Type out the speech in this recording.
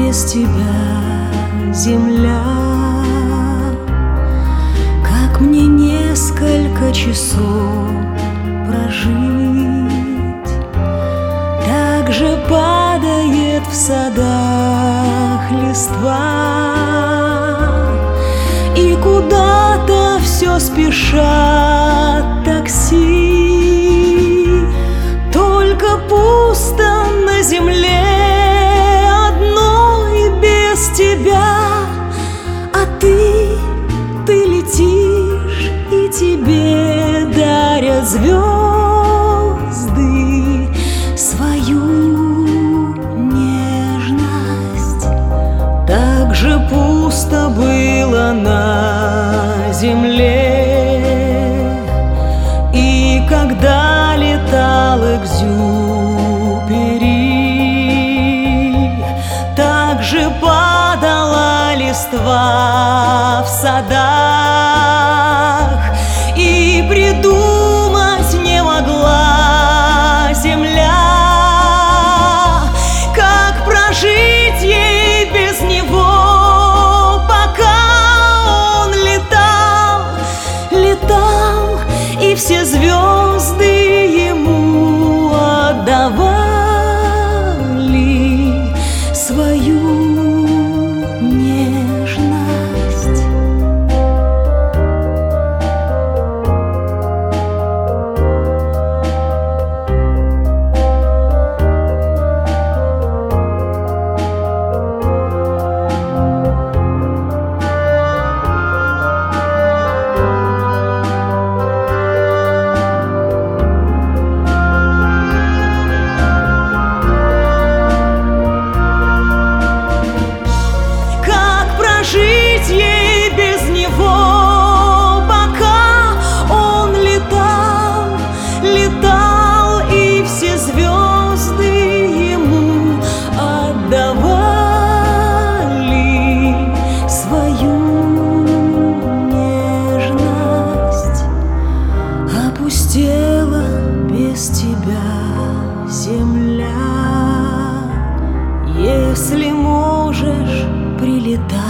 без тебя, земля. Как мне несколько часов прожить? Так же падает в садах листва, и куда-то все спешат такси. Только пусто на земле одной без тебя. А ты летишь, и тебе дарят звезды свою нежность. Так же пусто было на земле, и когда летал Экзюпери, так же падала листва в садах, и придумать не могла земля, как прожить ей без него, пока он летал, и все звезды ему отдавали свою нежность. Жить ей без него, пока он летал, и все звезды ему отдавали свою нежность. Опустела без тебя земля. Если можешь, прилетай